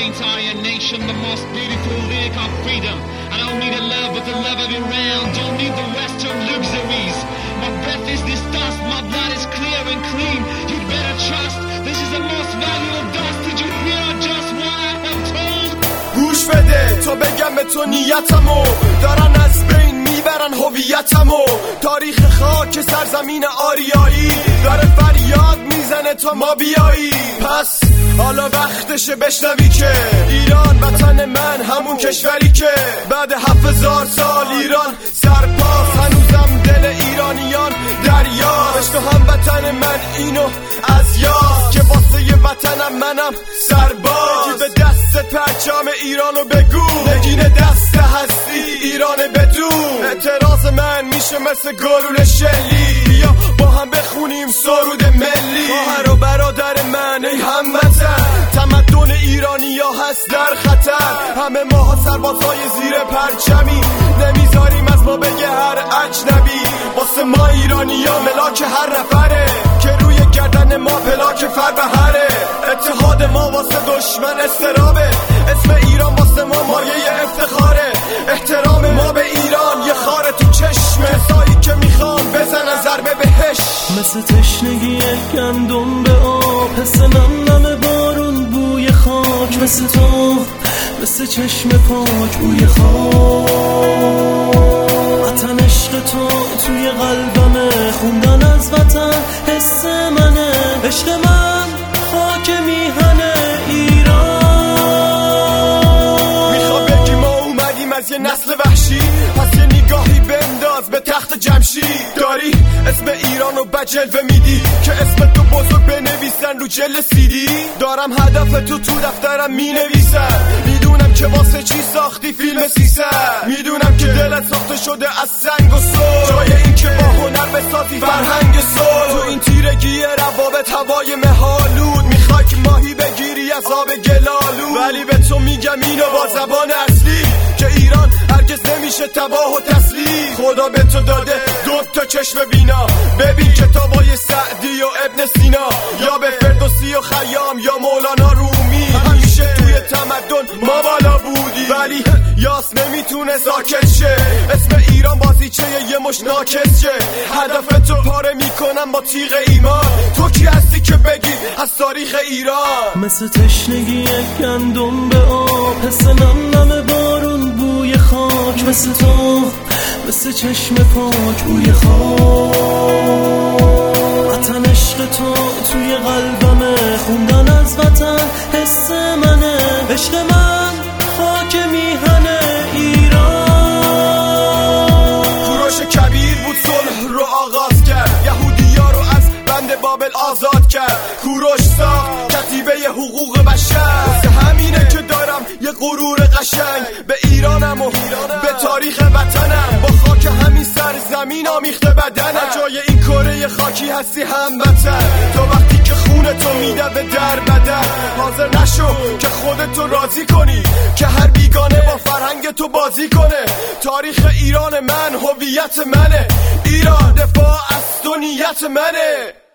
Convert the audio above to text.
entire nation, the most beautiful lyric of freedom. I don't need a love but the love of Iran. Don't need the western luxuries. My breath is this dust, my blood is clear and clean. You'd better trust, this is the most valuable dust. Did you hear just what I have told? گوش بده تا بگم به تو نیتمو، دارن از بین میبرن هویتمو. تاریخ خاک سرزمین آریایی داره فریاد میزنه تا ما بیایی. پس حالا وقتشه بشنوی که ایران وطن من، همون کشوری که بعد 7000 سال ایران سرپاس. هنوزم دل ایرانیان دریاست. تو هم وطن من اینو از یاد که واسه وطنم منم سرباز. به دست پرچم ایرانو بگو، نگین دست هستی ایران بدون. اعتراض من میشه مثل گلوله شلی، بیا با هم بخونیم سرود ملی. خواهر و برادر من ای هموطن، تمدن ایرانی ها هست در خطر. همه ماها سربازای زیر پرچمی، نمیذاریم از ما بگه هر اجنبی. واسه ما ایرانی ها ملاک هر نفره که روی گردن ما پلاک فربهره. اتحاد ما واسه دشمن استرابه، اسم ایران واسه ما مایه افتخاره. احترام ما به ایران یه خاره تو چشم کسایی که میخوان بزنن ضربه بهش. مثل تشنگی گندم به آب، حس نم بارون بوی خاک. مثل تو، مثل چشم پاک بوی خاک. وطن عشق تو توی قلبمه، خوندن از وطن حس منه. عشق من خاک میهنه ایران. میخوا بگی ما اومدیم از یه نسل وحشی، پس یه نگاهی بنداز به تخت جمشید. داری اسم ایرانو بجلوه میدی که اسم تو بزرگ بنویسن رو جل سیدی. دارم هدف تو دفترم مینویسم، میدونم که واسه چی ساختی فیلم 300. میدونم که دلت ساخته شده از سنگ و صلح، جای این که با هنر بسازی فرهنگ صلح. تو این تیرگی روابط هوای مهالود، میخوای که ماهی بگیری از آب گلالود. ولی به تو میگم اینو با زبان اصلی که ایران هرگز نمیشه تباه و تسلیم. خدا به تو داده 2 چشم بینا، ببین کتابای سعدی و ابن سینا، یا به فردوسی و خیام یا مولانا رومی. همیشه توی تمدن ما بالا بودی، ولی یاس نمیتونه ساکت شه. اسم ایران بازیچه یه مش ناکس شه. هدف تو پاره میکنم با تیغ ایمان. تو کی هستی که بگی از تاریخ ایران؟ مثل تشنگی گندم به آب، حس نم بارون بوی خاک. مثل تو، مثل چشم پاک بوی خاک. وطن عشق تو توی قلبمه، خوندن از وطن حس منه. عشق من خاک میهنه ایران. کوروش کبیر بود صلح رو آغاز کرد، یهودیا رو از بند بابل آزاد کرد. کوروش ساخت کتیبه حقوق بشر، واسه همینه که دارم یه غرور قشنگ به ایرانم و به تاریخ وطنم. با خاک همین سرزمین آمیخته بدنم. جای این کره خاکی هستی هموطن، تو وقتی که خونه تو میده به در بدن. حاضر نشو که خودتو راضی کنی که هر بیگانه با فرهنگ تو بازی کنه. تاریخ ایران من هویت منه، ایران دفاع از تو نیت منه.